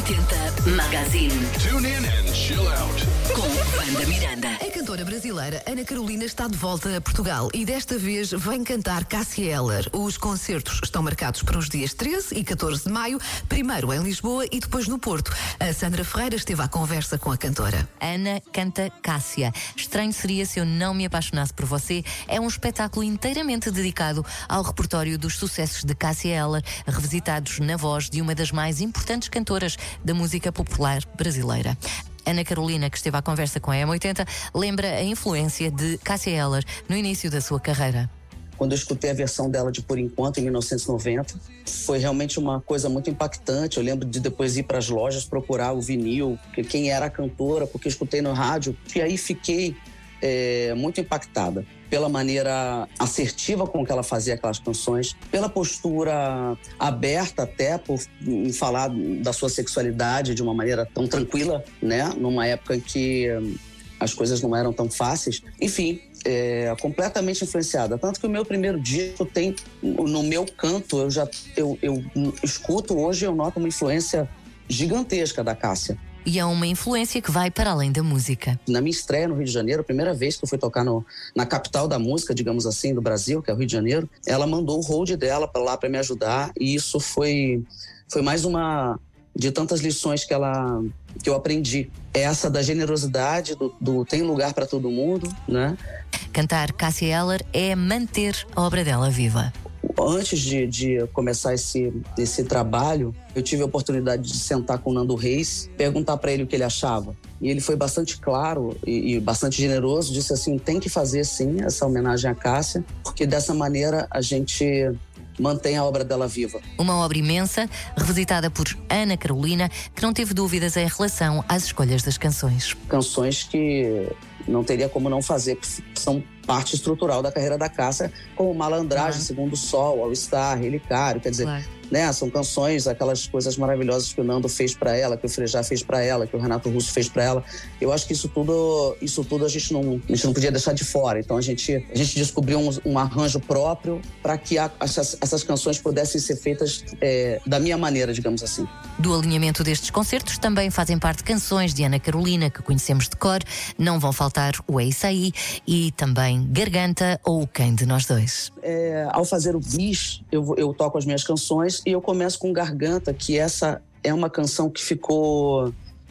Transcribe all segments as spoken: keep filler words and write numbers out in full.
oitenta Magazine. Tune in and chill out. Com Wanda Miranda. A cantora brasileira Ana Carolina está de volta a Portugal e desta vez vem cantar Cássia Eller. Os concertos estão marcados para os dias treze e catorze de maio, primeiro em Lisboa e depois no Porto. A Sandra Ferreira esteve à conversa com a cantora. Ana canta Cássia. Estranho seria se eu não me apaixonasse por você. É um espetáculo inteiramente dedicado ao repertório dos sucessos de Cássia Eller, revisitados na voz de uma das mais importantes cantoras da música popular brasileira. Ana Carolina, que esteve à conversa com a M oitenta, lembra a influência de Cássia Eller no início da sua carreira. Quando eu escutei a versão dela de Por Enquanto, em mil novecentos e noventa, foi realmente uma coisa muito impactante. Eu lembro de depois ir para as lojas procurar o vinil, quem era a cantora, porque eu escutei no rádio. E aí fiquei é, muito impactada pela maneira assertiva com que ela fazia aquelas canções, pela postura aberta até por em falar da sua sexualidade de uma maneira tão tranquila, né? Numa época em que as coisas não eram tão fáceis. Enfim, é, completamente influenciada. Tanto que o meu primeiro disco tem, no meu canto, eu já eu, eu escuto hoje, eu noto uma influência gigantesca da Cássia. E é uma influência que vai para além da música. Na minha estreia no Rio de Janeiro, a primeira vez que eu fui tocar no, na capital da música, digamos assim, do Brasil, que é o Rio de Janeiro, ela mandou o hold dela para lá para me ajudar, e isso foi, foi mais uma de tantas lições que, ela, que eu aprendi. Essa da generosidade, do, do tem lugar para todo mundo, né? Cantar Cássia Eller é manter a obra dela viva. Antes de, de começar esse, esse trabalho, eu tive a oportunidade de sentar com o Nando Reis, perguntar para ele o que ele achava. E ele foi bastante claro e, e bastante generoso, disse assim, tem que fazer sim essa homenagem à Cássia, porque dessa maneira a gente mantém a obra dela viva. Uma obra imensa, revisitada por Ana Carolina, que não teve dúvidas em relação às escolhas das canções. Canções que não teria como não fazer, que são parte estrutural da carreira da Cássia, como Malandragem, claro. Segundo o Sol, All Star, Relicário, quer dizer, claro. Né, são canções, aquelas coisas maravilhosas que o Nando fez pra ela, que o Frejá fez pra ela, que o Renato Russo fez pra ela. Eu acho que isso tudo, isso tudo a gente não, a gente não podia deixar de fora. Então a gente, a gente descobriu um, um arranjo próprio para que a, essas, essas canções pudessem ser feitas é, da minha maneira, digamos assim. Do alinhamento destes concertos também fazem parte canções de Ana Carolina que conhecemos de cor. Não vão faltar o É Isso Aí e também Garganta ou Quem de Nós Dois. É, ao fazer o bis, eu, eu toco as minhas canções e eu começo com Garganta, que essa é uma canção que ficou...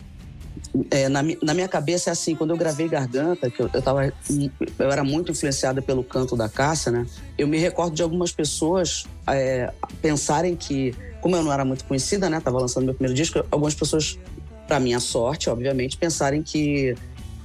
É, na, na minha cabeça é assim, quando eu gravei Garganta, que eu, eu, tava, eu era muito influenciada pelo canto da Cássia, né? Eu me recordo de algumas pessoas é, pensarem que, como eu não era muito conhecida, né? Tava lançando meu primeiro disco, algumas pessoas, para minha sorte, obviamente, pensarem que...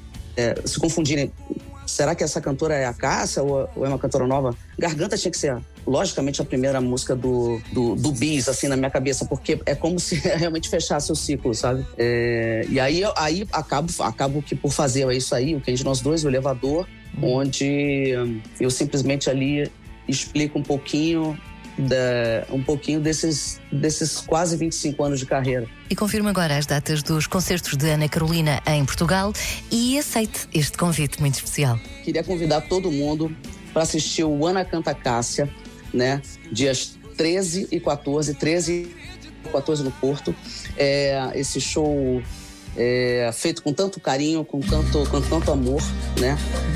É, se confundirem, será que essa cantora é a Cássia ou, ou é uma cantora nova? Garganta tinha que ser, logicamente, a primeira música do, do, do bis, assim, na minha cabeça, porque é como se realmente fechasse o ciclo, sabe? É, e aí, aí acabo, acabo que por fazer isso aí, o Quem de Nós Dois, o Elevador, hum. onde eu simplesmente ali explico um pouquinho Da, um pouquinho desses, desses quase vinte e cinco anos de carreira. E confirmo agora as datas dos concertos de Ana Carolina em Portugal e aceite este convite muito especial. Queria convidar todo mundo para assistir o Ana Canta Cássia, né? Dias treze e quatorze, treze e quatorze no Porto. É, esse show é, feito com tanto carinho, com tanto, com tanto amor, né?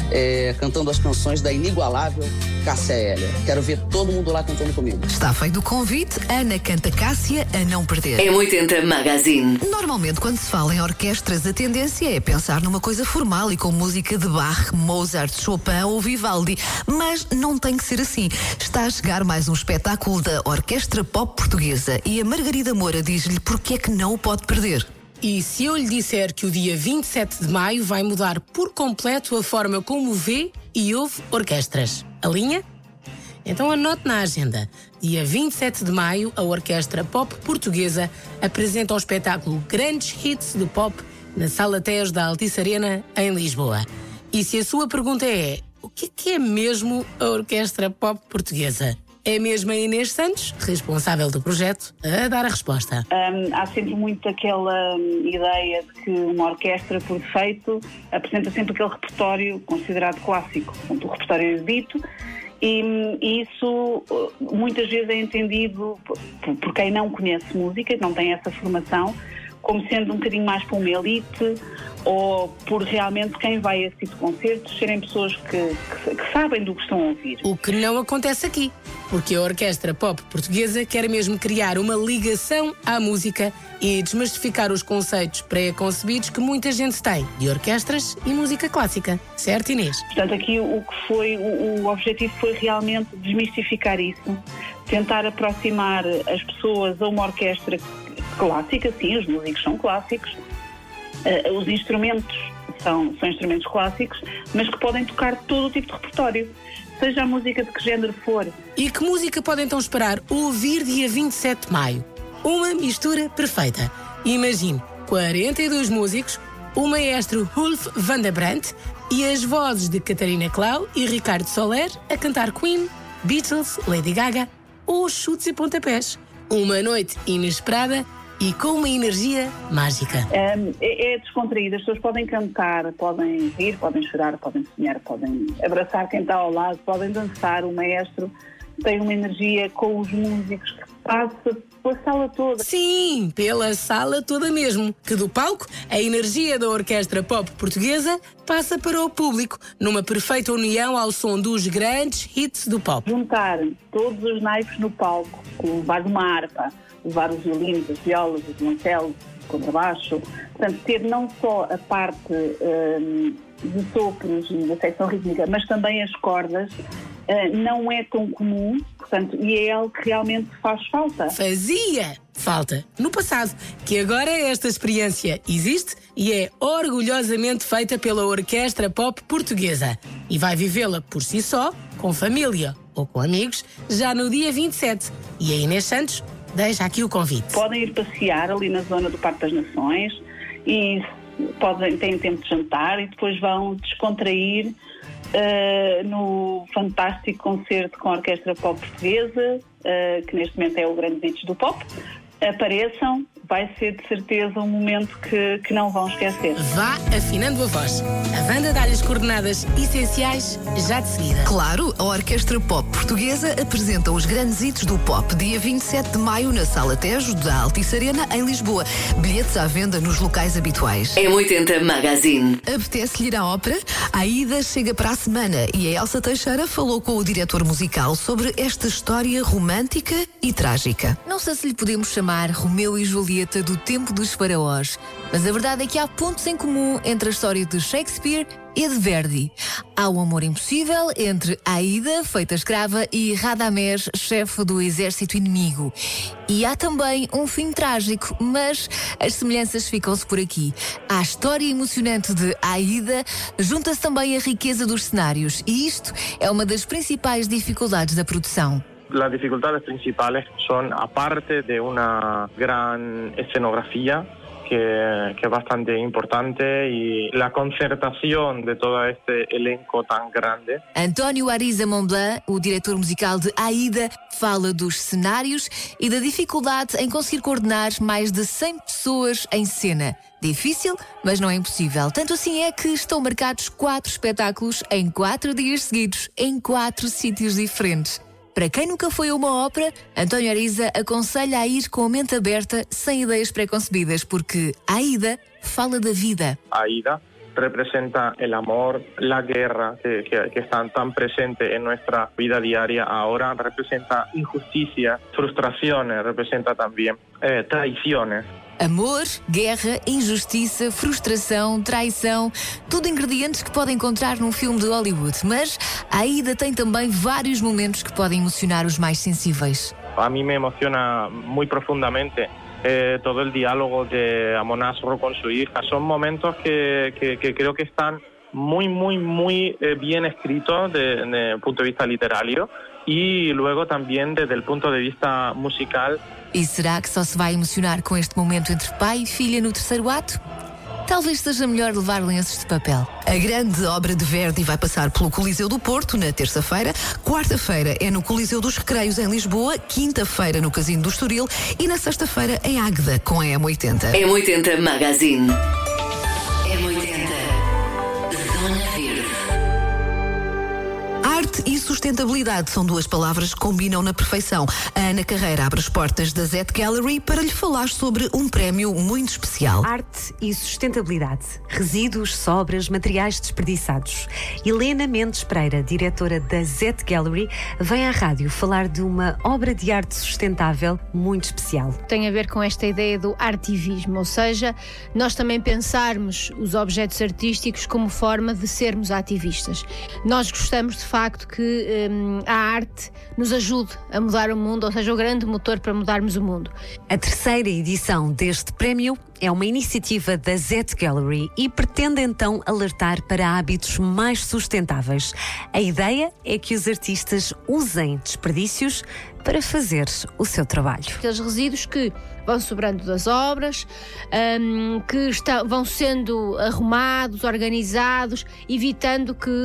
É, cantando as canções da inigualável Cássia Eller. Quero ver todo mundo lá cantando comigo. Está feito o convite, Ana Canta Cássia a não perder. M oitenta Magazine. Normalmente, quando se fala em orquestras, a tendência é pensar numa coisa formal e com música de Bach, Mozart, Chopin ou Vivaldi. Mas não tem que ser assim. Está a chegar mais um espetáculo da Orquestra Pop Portuguesa e a Margarida Moura diz-lhe porque é que não o pode perder. E se eu lhe disser que o dia vinte e sete de maio vai mudar por completo a forma como vê e ouve orquestras? Alinha? Então anote na agenda. Dia vinte e sete de maio, a Orquestra Pop Portuguesa apresenta o espetáculo Grandes Hits de Pop na Sala Tejo da Altice Arena, em Lisboa. E se a sua pergunta é, o que é mesmo a Orquestra Pop Portuguesa? É mesmo a Inês Santos, responsável do projeto, a dar a resposta. Um, há sempre muito aquela um, ideia de que uma orquestra, por defeito, apresenta sempre aquele repertório considerado clássico, portanto, o repertório erudito, e, e isso muitas vezes é entendido por, por quem não conhece música, não tem essa formação, como sendo um bocadinho mais para uma elite, ou por realmente quem vai a esse tipo de concertos serem pessoas que, que, que sabem do que estão a ouvir. O que não acontece aqui, porque a Orquestra Pop Portuguesa quer mesmo criar uma ligação à música e desmistificar os conceitos pré-concebidos que muita gente tem de orquestras e música clássica. Certo, Inês? Portanto, aqui o que foi, o, o objetivo foi realmente desmistificar isso, tentar aproximar as pessoas a uma orquestra clássica, sim, os músicos são clássicos, Uh, os instrumentos são, são instrumentos clássicos, mas que podem tocar todo o tipo de repertório, seja a música de que género for. E que música podem então esperar ouvir dia vinte e sete de maio? Uma mistura perfeita. Imagine quarenta e dois músicos, o maestro Ulf van der Brandt e as vozes de Catarina Clau e Ricardo Soler a cantar Queen, Beatles, Lady Gaga ou chutes e pontapés. Uma noite inesperada e com uma energia mágica. Um, é, é descontraído, as pessoas podem cantar, podem rir, podem chorar, podem sonhar, podem abraçar quem está ao lado, podem dançar. O maestro tem uma energia com os músicos que passa pela sala toda. Sim, pela sala toda mesmo. Que do palco, a energia da Orquestra Pop Portuguesa passa para o público, numa perfeita união ao som dos grandes hits do pop. Juntar todos os naipes no palco, levar uma harpa, levar os violinos, as violas, os violoncelos, o contrabaixo. Portanto, ter não só a parte um, de sopros e da secção rítmica, mas também as cordas, uh, não é tão comum, portanto, e é algo que realmente faz falta. Fazia falta no passado, que agora esta experiência existe e é orgulhosamente feita pela Orquestra Pop Portuguesa. E vai vivê-la por si só, com família ou com amigos, já no dia vinte e sete. E a Inês Santos deixa aqui o convite. Podem ir passear ali na zona do Parque das Nações e podem, têm tempo de jantar e depois vão descontrair uh, no fantástico concerto com a Orquestra Pop Portuguesa, uh, que neste momento é o grande hits do pop. Apareçam, vai ser de certeza um momento que, que não vão esquecer. Vá afinando a voz. A Wanda dá-lhe as coordenadas essenciais já de seguida. Claro, a Orquestra Pop Portuguesa apresenta os grandes hits do pop dia vinte e sete de maio na Sala Tejo da Altice Arena em Lisboa. Bilhetes à venda nos locais habituais. M oitenta Magazine. Apetece-lhe ir à ópera? A Aida chega para a semana e a Elsa Teixeira falou com o diretor musical sobre esta história romântica e trágica. Não sei se lhe podemos chamar Romeu e Julieta do tempo dos faraós, mas a verdade é que há pontos em comum entre a história de Shakespeare e de Verdi. Há o amor impossível entre Aida, feita escrava, e Radamés, chefe do exército inimigo. E há também um fim trágico, mas as semelhanças ficam-se por aqui. À história emocionante de Aida junta-se também a riqueza dos cenários, e isto é uma das principais dificuldades da produção. Las dificultades principales son, aparte de una gran escenografía, que, que es bastante importante, y la concertación de todo este elenco tan grande. António Ariza Montblanc, o diretor musical de Aida, fala dos cenários e da dificuldade em conseguir coordenar mais de cem pessoas em cena. Difícil, mas não é impossível. Tanto assim é que estão marcados quatro espetáculos em quatro dias seguidos, em quatro sítios diferentes. Para quem nunca foi a uma ópera, António Ariza aconselha a ir com a mente aberta, sem ideias preconcebidas, porque a Aida fala da vida. Aida representa el amor, la guerra que, que, que están tan presentes en nuestra vida diaria ahora, representa injusticia, frustraciones, representa también eh, traiciones. Amor, guerra, injustiça, frustração, traição, tudo ingredientes que pode encontrar num filme de Hollywood. Mas a Aida tem também vários momentos que podem emocionar os mais sensíveis. A mí me emociona muy profundamente eh, todo el diálogo de Amonasro con su hija. Son momentos que, que, que creo que están muy, muy, muy eh, bien escritos desde el punto de vista literario y luego también desde el punto de vista musical. E será que só se vai emocionar com este momento entre pai e filha no terceiro ato? Talvez seja melhor levar lenços de papel. A grande obra de Verdi vai passar pelo Coliseu do Porto na terça-feira, quarta-feira é no Coliseu dos Recreios em Lisboa, quinta-feira no Casino do Estoril e na sexta-feira em Águeda com a M oitenta. M oitenta Magazine. M oitenta. Zona Verde. Arte e sustentabilidade são duas palavras que combinam na perfeição. A Ana Carreira abre as portas da Zet Gallery para lhe falar sobre um prémio muito especial. Arte e sustentabilidade. Resíduos, sobras, materiais desperdiçados. Helena Mendes Pereira, diretora da Zet Gallery, vem à rádio falar de uma obra de arte sustentável muito especial. Tem a ver com esta ideia do artivismo, ou seja, nós também pensarmos os objetos artísticos como forma de sermos ativistas. Nós gostamos de facto que hum, a arte nos ajude a mudar o mundo, ou seja, o grande motor para mudarmos o mundo. A terceira edição deste prémio é uma iniciativa da Zet Gallery e pretende então alertar para hábitos mais sustentáveis. A ideia é que os artistas usem desperdícios para fazer o seu trabalho. Aqueles resíduos que vão sobrando das obras, um, que está, vão sendo arrumados, organizados, evitando que...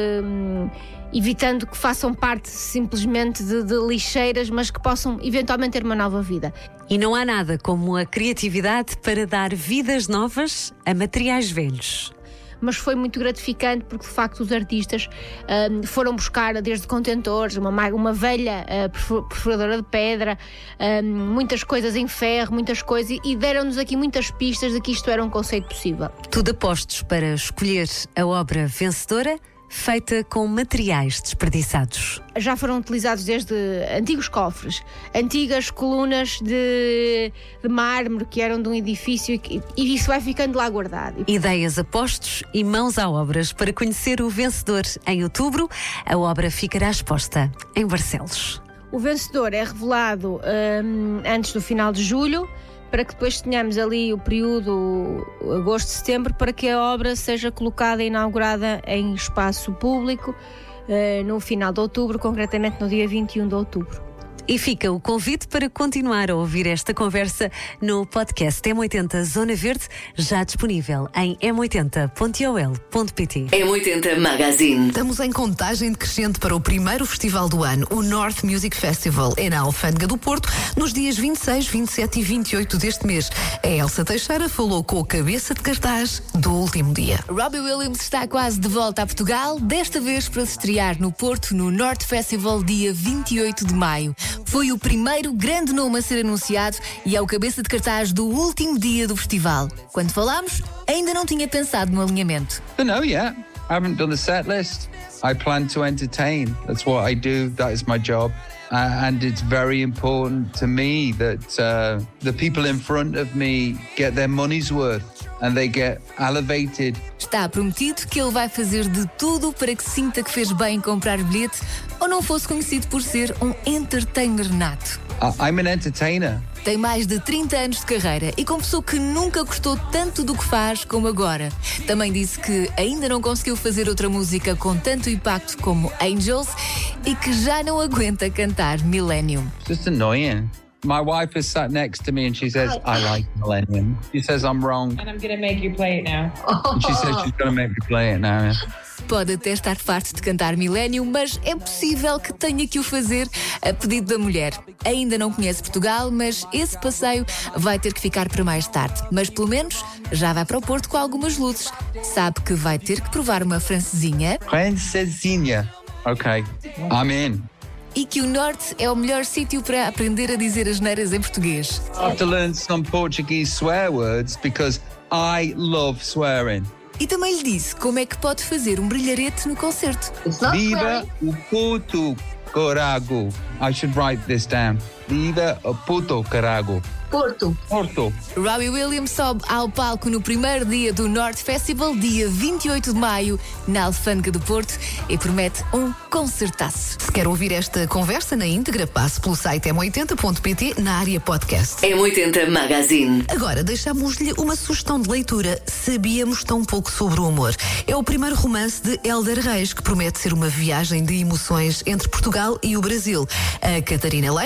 Um, evitando que façam parte simplesmente de, de lixeiras, mas que possam eventualmente ter uma nova vida. E não há nada como a criatividade para dar vidas novas a materiais velhos. Mas foi muito gratificante porque, de facto, os artistas um, foram buscar desde contentores, uma, uma velha uh, perfuradora de pedra, um, muitas coisas em ferro, muitas coisas, e deram-nos aqui muitas pistas de que isto era um conceito possível. Tudo a postos para escolher a obra vencedora, feita com materiais desperdiçados. Já foram utilizados desde antigos cofres, antigas colunas de, de mármore que eram de um edifício e, e isso vai ficando lá guardado. Ideias a postos e mãos a obras para conhecer o vencedor. Em outubro, a obra ficará exposta em Barcelos. O vencedor é revelado hum, antes do final de julho, para que depois tenhamos ali o período agosto, setembro, para que a obra seja colocada e inaugurada em espaço público uh, no final de outubro, concretamente no dia vinte e um de outubro. E fica o convite para continuar a ouvir esta conversa no podcast M oitenta Zona Verde, já disponível em m oitenta ponto o l ponto p t. M oitenta Magazine. Estamos em contagem decrescente para o primeiro festival do ano, o North Music Festival, é na Alfândega do Porto, nos dias vinte e seis, vinte e sete e vinte e oito deste mês. A Elsa Teixeira falou com o cabeça de cartaz do último dia. Robbie Williams está quase de volta a Portugal, desta vez para se estrear no Porto, no North Festival, dia vinte e oito de maio. Foi o primeiro grande nome a ser anunciado e é o cabeça de cartaz do último dia do festival. Quando falámos, ainda não tinha pensado no alinhamento. I don't know yet. I haven't done the set list. I plan to entertain. That's what I do. That is my job. Uh, and it's very important to me that uh, the people in front of me get their money's worth and they get elevated. Está prometido que ele vai fazer de tudo para que sinta que fez bem em comprar bilhete ou não fosse conhecido por ser um entertainer nato. Uh, I'm an entertainer. Tem mais de trinta anos de carreira e confessou que nunca gostou tanto do que faz como agora. Também disse que ainda não conseguiu fazer outra música com tanto impacto como Angels e que já não aguenta cantar Millennium. It's just annoying. My wife is sat next to me and she says, I like Millennium. She says I'm wrong. And I'm going to make you play it now. And she says she's going to make me play it now. Yeah. Pode até estar farto de cantar Millennium, mas é possível que tenha que o fazer a pedido da mulher. Ainda não conhece Portugal, mas esse passeio vai ter que ficar para mais tarde. Mas pelo menos já vai para o Porto com algumas luzes. Sabe que vai ter que provar uma francesinha. Francesinha. Ok. I'm in. E que o Norte é o melhor sítio para aprender a dizer asneiras em português. I have to learn some Portuguese swear words because I love swearing. E também lhe disse como é que pode fazer um brilharete no concerto. Viva o puto carago. I should write this down. Viva o puto carago. Porto. Porto. Robbie Williams sobe ao palco no primeiro dia do North Festival, dia vinte e oito de maio, na Alfândega do Porto, e promete um concertaço. Se quer ouvir esta conversa na íntegra, passe pelo site m oitenta ponto p t na área podcast. M oitenta Magazine. Agora deixamos-lhe uma sugestão de leitura. Sabíamos tão pouco sobre o amor. É o primeiro romance de Hélder Reis, que promete ser uma viagem de emoções entre Portugal e o Brasil. A Catarina Leite esteve a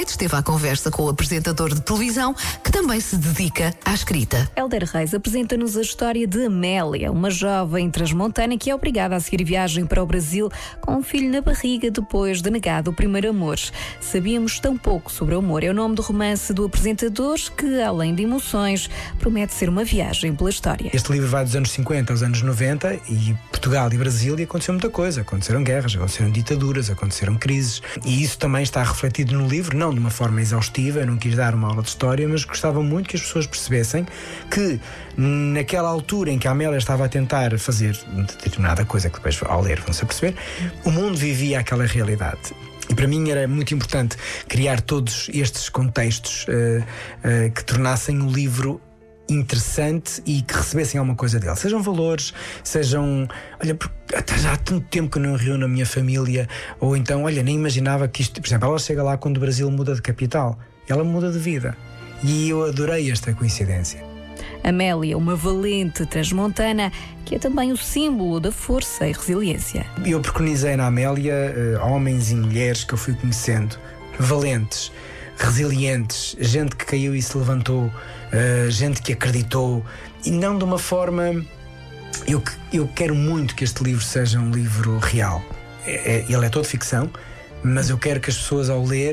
conversa com o apresentador de televisão, que também se dedica à escrita. Hélder Reis apresenta-nos a história de Amélia, uma jovem transmontana que é obrigada a seguir viagem para o Brasil com um filho na barriga depois de negado o primeiro amor. Sabíamos tão pouco sobre o amor. É o nome do romance do apresentador que, além de emoções, promete ser uma viagem pela história. Este livro vai dos anos cinquenta aos anos noventa e Portugal e Brasil e aconteceu muita coisa. Aconteceram guerras, aconteceram ditaduras, aconteceram crises e isso também está refletido no livro, não de uma forma exaustiva. Eu não quis dar uma aula de história, mas gostava muito que as pessoas percebessem que naquela altura em que a Amélia estava a tentar fazer determinada coisa que depois ao ler vão-se a perceber, o mundo vivia aquela realidade. E para mim era muito importante criar todos estes contextos uh, uh, que tornassem o livro interessante e que recebessem alguma coisa dele. Sejam valores, sejam... Olha, até já há tanto tempo que eu não reúno a minha família, ou então, olha, nem imaginava que isto... Por exemplo, ela chega lá quando o Brasil muda de capital. Ela muda de vida. E eu adorei esta coincidência. Amélia, uma valente transmontana que é também o símbolo da força e resiliência. Eu preconizei na Amélia uh, homens e mulheres que eu fui conhecendo, valentes, resilientes, gente que caiu e se levantou, uh, gente que acreditou, e não de uma forma... Eu, eu quero muito que este livro seja um livro real. É, é, ele é todo ficção, mas eu quero que as pessoas ao ler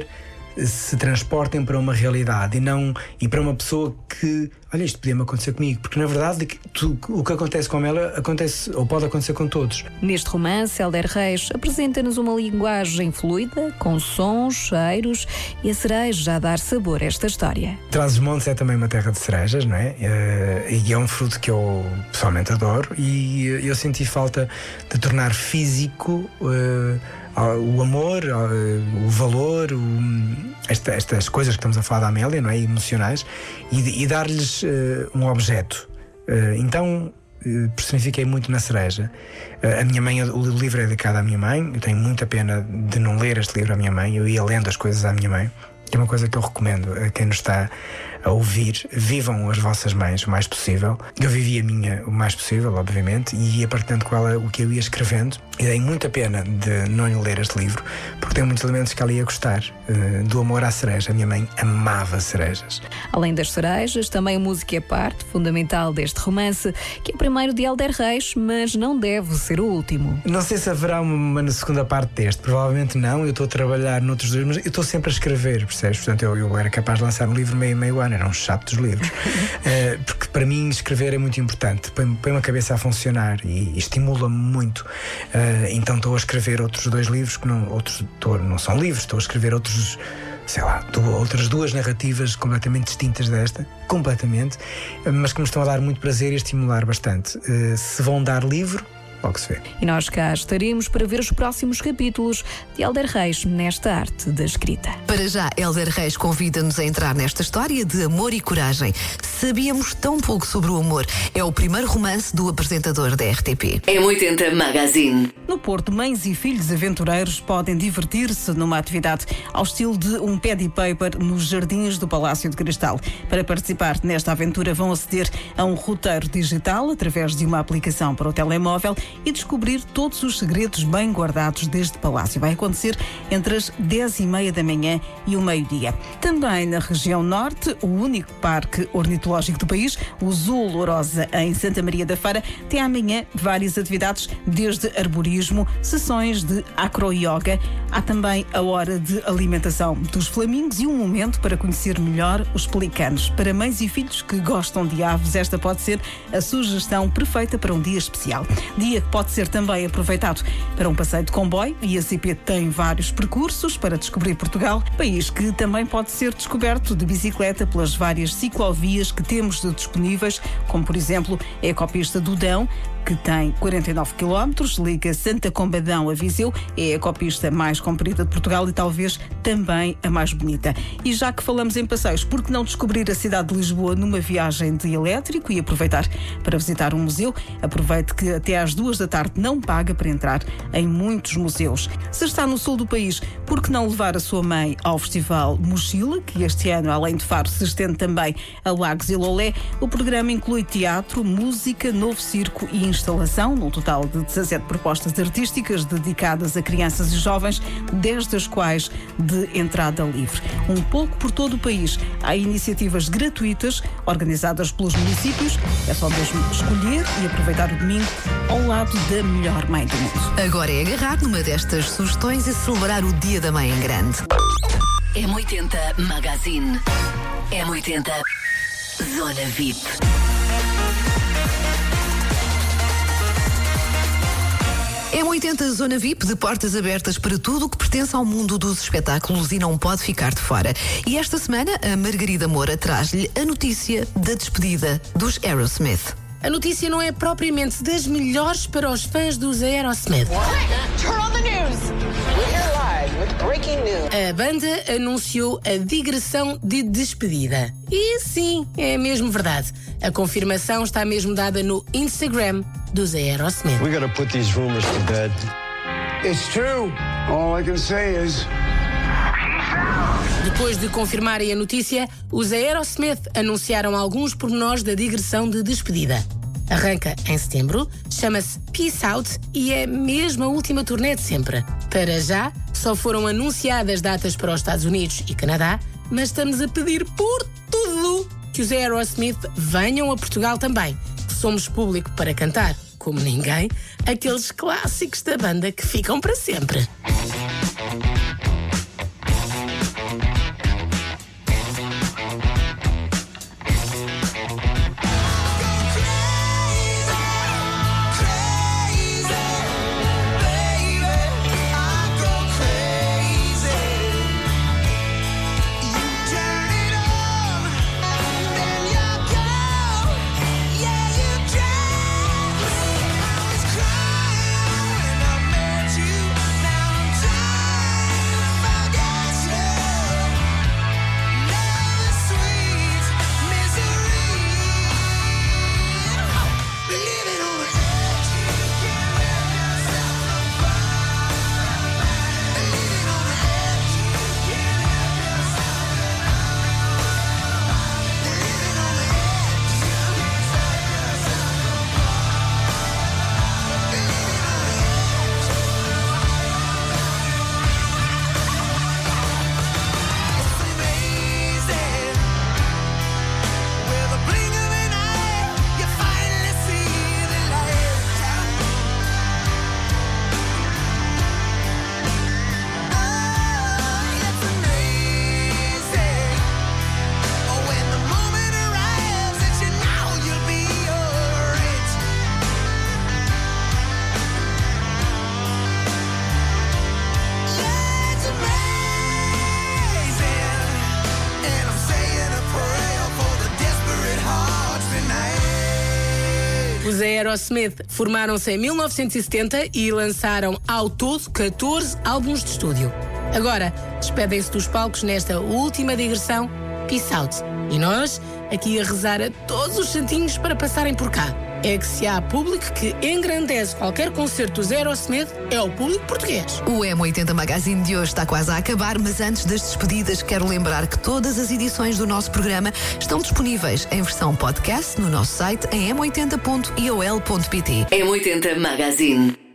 se transportem para uma realidade e não e para uma pessoa que, olha, isto podia-me acontecer comigo, porque na verdade tu, o que acontece com ela acontece ou pode acontecer com todos. Neste romance, Hélder Reis apresenta-nos uma linguagem fluida, com sons, cheiros e a cereja a dar sabor a esta história. Trás-os-Montes é também uma terra de cerejas, não é? E é um fruto que eu pessoalmente adoro e eu senti falta de tornar físico uh, o amor, o valor, o, esta, estas coisas que estamos a falar da Amélia, não é? Emocionais, e, e dar-lhes uh, um objeto. Uh, então uh, personifiquei muito na cereja. Uh, a minha mãe, o livro é dedicado à minha mãe. Eu tenho muita pena de não ler este livro à minha mãe. Eu ia lendo as coisas à minha mãe. Que é uma coisa que eu recomendo a quem nos está a ouvir. Vivam as vossas mães o mais possível. Eu vivi a minha o mais possível, obviamente, e ia partilhando com ela o que eu ia escrevendo. E dei muita pena de não lhe ler este livro, porque tem muitos elementos que ela ia gostar. Uh, do amor à cereja. A minha mãe amava cerejas. Além das cerejas, também a música é parte fundamental deste romance, que é o primeiro de Hélder Reis, mas não deve ser o último. Não sei se haverá uma, uma segunda parte deste. Provavelmente não. Eu estou a trabalhar noutros dois, mas eu estou sempre a escrever, percebes? Portanto, eu, eu era capaz de lançar um livro meio meio ano. Era um chato dos livros. uh, porque para mim escrever é muito importante. Põe-me põe a cabeça a funcionar e, e estimula-me muito. Uh, então estou a escrever outros dois livros que não, outros, tô, não são livros, estou a escrever outros, sei lá, outras duas narrativas completamente distintas desta, completamente, mas que me estão a dar muito prazer e a estimular bastante. Uh, se vão dar livro, logo se vê. E nós cá estaremos para ver os próximos capítulos de Hélder Reis nesta arte da escrita. Para já, Hélder Reis convida-nos a entrar nesta história de amor e coragem. Sabíamos tão pouco sobre o amor. É o primeiro romance do apresentador da R T P. M oitenta Magazine. No Porto, mães e filhos aventureiros podem divertir-se numa atividade ao estilo de um pad paper nos jardins do Palácio de Cristal. Para participar nesta aventura vão aceder a um roteiro digital através de uma aplicação para o telemóvel e descobrir todos os segredos bem guardados deste palácio. Vai acontecer entre as dez e meia da manhã e o meio-dia. Também na região norte, o único parque ornitológico do país, o Zoo Lourosa, em Santa Maria da Feira, tem amanhã várias atividades, desde arborismo, sessões de acro-yoga, há também a hora de alimentação dos flamingos e um momento para conhecer melhor os pelicanos. Para mães e filhos que gostam de aves, esta pode ser a sugestão perfeita para um dia especial. Dia que pode ser também aproveitado para um passeio de comboio, e a C P tem vários percursos para descobrir Portugal, país que também pode ser descoberto de bicicleta pelas várias ciclovias que temos disponíveis, como por exemplo a Ecopista do Dão, que tem quarenta e nove quilómetros, liga Santa Combadão a Viseu, é a ecopista mais comprida de Portugal e talvez também a mais bonita. E já que falamos em passeios, por que não descobrir a cidade de Lisboa numa viagem de elétrico e aproveitar para visitar um museu? Aproveite que até às duas da tarde não paga para entrar em muitos museus. Se está no sul do país, por que não levar a sua mãe ao Festival Mochila, que este ano, além de Faro, se estende também a Lagos e Lolé? O programa inclui teatro, música, novo circo e instalação, num total de dezassete propostas artísticas dedicadas a crianças e jovens, dez das quais de entrada livre. Um pouco por todo o país há iniciativas gratuitas organizadas pelos municípios. É só mesmo escolher e aproveitar o domingo ao lado da melhor mãe do mundo. Agora é agarrar numa destas sugestões e celebrar o Dia da Mãe em grande. M oitenta Magazine. M oitenta Zona V I P. M oitenta Zona V I P, de portas abertas para tudo o que pertence ao mundo dos espetáculos e não pode ficar de fora. E esta semana a Margarida Moura traz-lhe a notícia da despedida dos Aerosmith. A notícia não é propriamente das melhores para os fãs dos Aerosmith. Turn on the news. We're here live with breaking news. A banda anunciou a digressão de despedida. E sim, é mesmo verdade. A confirmação está mesmo dada no Instagram dos Aerosmith. We gotta put these rumors to bed. It's true. All I can say is... Depois de confirmarem a notícia, os Aerosmith anunciaram alguns pormenores da digressão de despedida. Arranca em setembro, chama-se Peace Out e é mesmo a última turnê de sempre. Para já, só foram anunciadas datas para os Estados Unidos e Canadá, mas estamos a pedir por tudo que os Aerosmith venham a Portugal também, que somos público para cantar, como ninguém, aqueles clássicos da banda que ficam para sempre. Os Aerosmith formaram-se em mil novecentos e setenta e lançaram ao todo catorze álbuns de estúdio. Agora, despedem-se dos palcos nesta última digressão, Peace Out. E nós, aqui a rezar a todos os santinhos para passarem por cá. É que se há público que engrandece qualquer concerto dos Aerosmith, é o público português. O M oitenta Magazine de hoje está quase a acabar, mas antes das despedidas quero lembrar que todas as edições do nosso programa estão disponíveis em versão podcast no nosso site em m oitenta ponto i o l ponto p t. M oitenta Magazine.